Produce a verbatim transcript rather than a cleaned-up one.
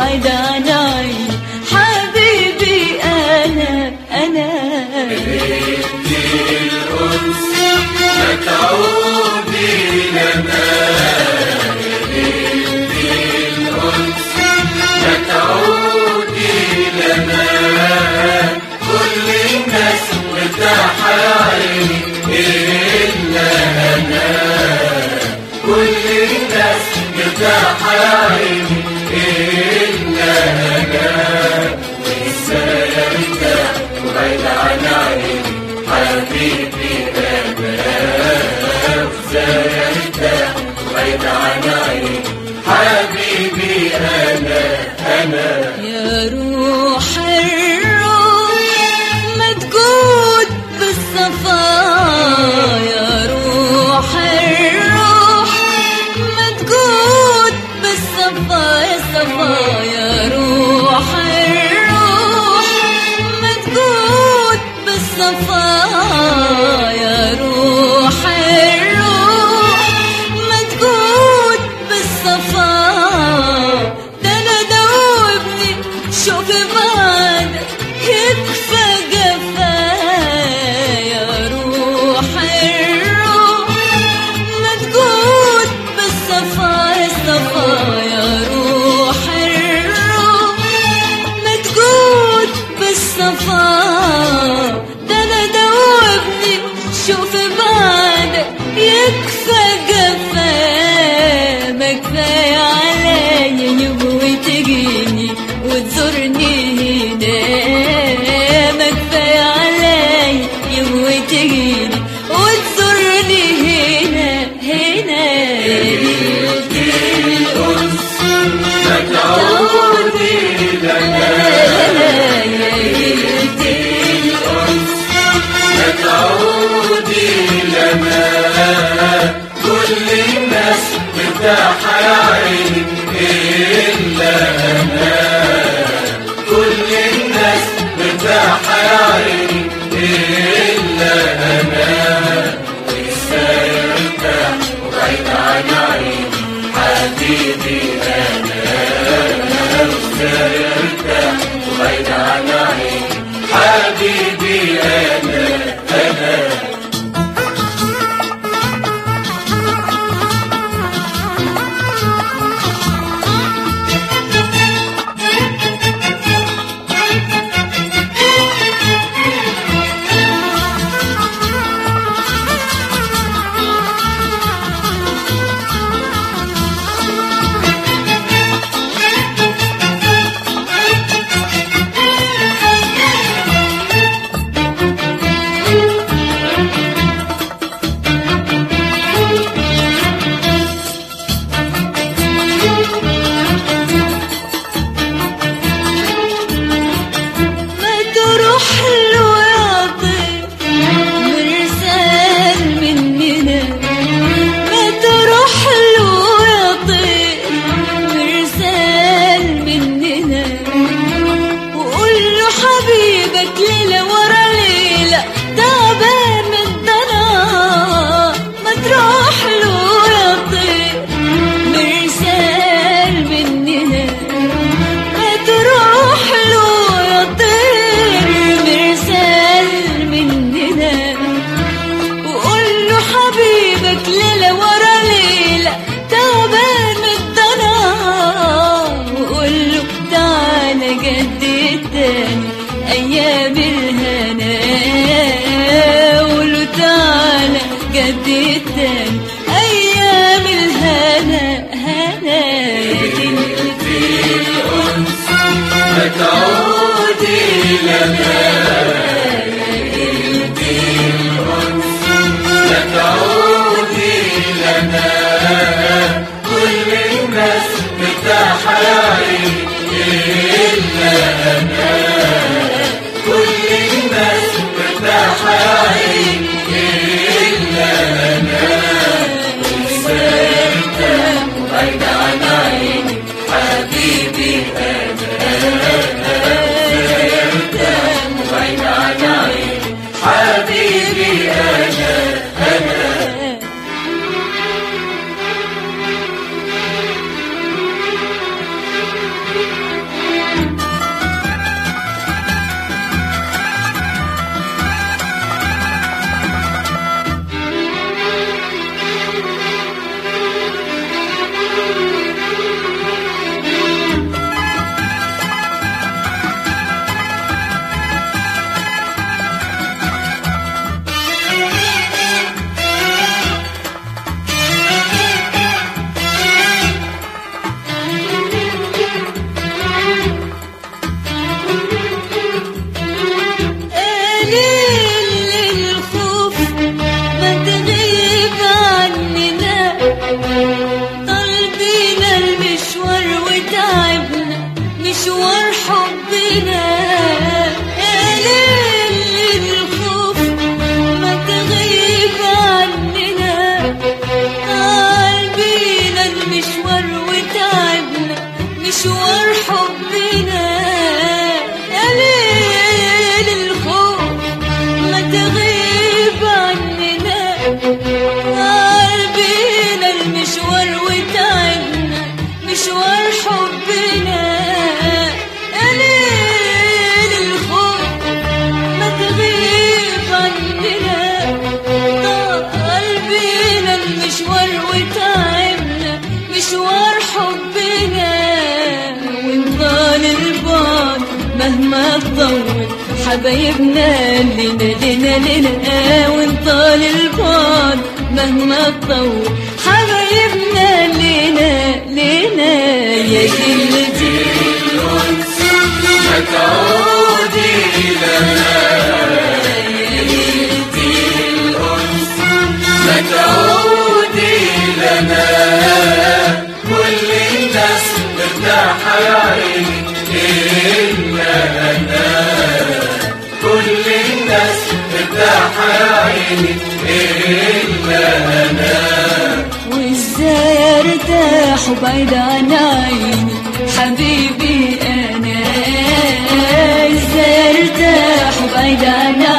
وبعيد عن عيني حبيبي أنا أنا ليلة الأنس لا تعودي لنا ليلة الأنس لا تعودي لنا كل الناس مرتاحة عيني إلا أنا كل الناس مرتاحة عيني إلا أنا ولسه يرتاح وبعيد عن عيني حبيبي أنا ولسه يرتاح وبعيد عن عيني حبيبي أنا أنا يا روح الروح مدقود بالصفا يا روح الروح مدقود بالصفا يا صفا يا روح الروح مدقود بالصفا يا روح الروح مدقود بالصفا ده انا دوبني شوف بعدك يكفى جفا يا روح الروح مدقود بالصفا يا صفا يا روح الروح مدقود بالصفا ده انا دوبني شوف بعدك يكفى جفا ما كفاية عليا يبغي تجيني وتزورني هنا ما كفاية عليا يبغي تجيني وتزورني هنا هنا ليلة الأنس لا تعودي لنا ليلة الأنس لا تعودي لنا كل الناس مرتاحة عيني إلا أنا كل الناس مرتاحة عيني إلا أنا ولسه يرتاح وبعيد عن عيني حبيبي أنا ولسه يرتاح وبعيد عن عيني حبيبي أنا أنا أيام الهنا قولوا تعالى جدد تاني أيام الهنا هنا ليلة الأنس لا تعودي لنا ليلة الأنس لا تعودي لنا كل الناس مرتاحة عيني إلا أنا كل الناس مرتاحة عيني إلا أنا ولسه يرتاح وبعيد عن عيني حبيبي أنا ولسه يرتاح وبعيد عن عيني حبيبي أنا أنا Thank you. ليل الخوف ما تغيب عننا، طالبين المشوار وتعبنا مشوار حبنا. يا ليل الخوف ما تغيب عننا، طالبين المشوار وتعبنا مشوار حبنا. يا ليل الخوف ما تغيب عننا، طالبين المشوار وتعبنا مشوار حبنا. يا ليل الخوف ما تغيب عننا، طالبين المشوار وتعبنا مشوار حبنا. وانطال البعد مهما تطول حبايبنا لنا لنا لنا، وانطال البعد مهما تطول حبايبنا لنا لنا. يا جلتي الأنس ما تعودي لنا، يا جلتي الأنس ما تعودي لنا. كل الناس مرتاحة يا عيني إلا أنا، كل الناس مرتاحة يا عيني إلا أنا. وازاي ارتاح وبعيد عن عيني حبيبي انا، ازاي ارتاح وبعيد عن